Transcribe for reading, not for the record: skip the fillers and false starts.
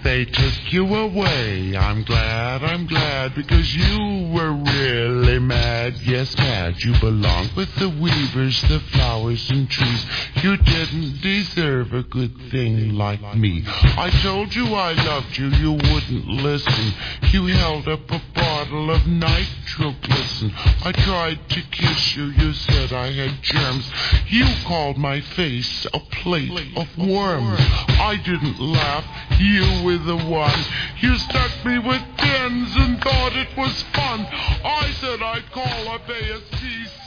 they took you away. I'm glad, because you were really mad. Yes, mad. You belong with the weavers, the flowers and trees. You didn't deserve a good thing like me. I told you I loved you, you wouldn't listen. You held up a bottle of nitroglycerin. I tried to kiss you, you said I had germs. You called my face a plate of worms. I didn't laugh, you were the one. You stuck me with pins and thought it was fun. I said I'd call up ASC.